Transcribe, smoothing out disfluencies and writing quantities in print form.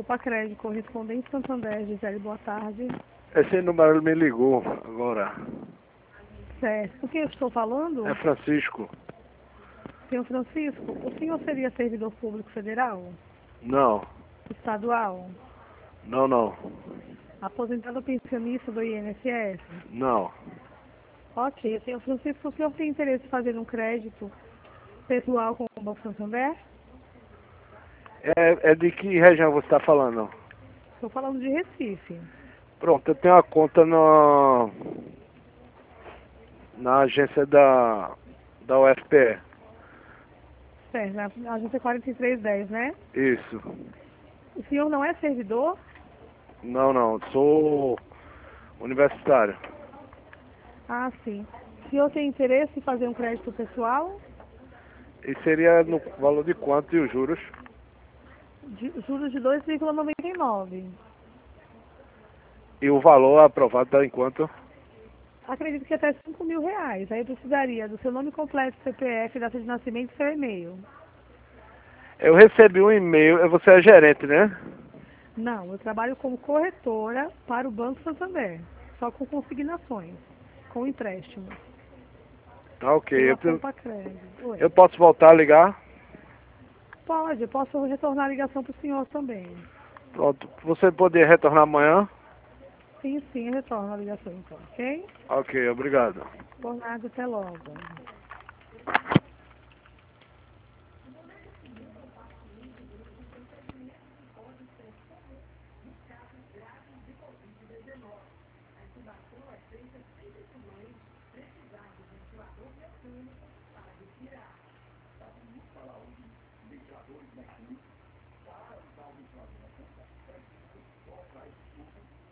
Compacred, correspondente Santander, Gisele, boa tarde. Esse número me ligou agora. Certo. Com quem eu estou falando? É Francisco? Senhor Francisco, o senhor seria servidor público federal? Não, Estadual? não, Aposentado pensionista do INSS? não. Ok. Senhor Francisco, o senhor tem interesse em fazer um crédito pessoal com o Banco Santander? É de que região você está falando? Estou falando de Recife. Pronto, eu tenho uma conta na agência da UFPE. Certo, na agência 4310, né? Isso. O senhor não é servidor? Não, sou universitário. Ah, sim. O senhor tem interesse em fazer um crédito pessoal? E seria no valor de quanto e os juros? Juros de 2,99. E o valor aprovado está em quanto? Acredito que até R$ 5.000. Aí eu precisaria do seu nome completo, CPF, data de nascimento e seu e-mail. Eu recebi um e-mail, você é gerente, né? Não, eu trabalho como corretora para o Banco Santander, só com consignações, com empréstimos, Tá ok. pela Compacred. Oi. Eu posso voltar a ligar? Pode, eu posso retornar a ligação para o senhor também. Pronto. Você poderia retornar amanhã? Sim, eu retorno a ligação então, ok? Ok, obrigado. Por nada, até logo.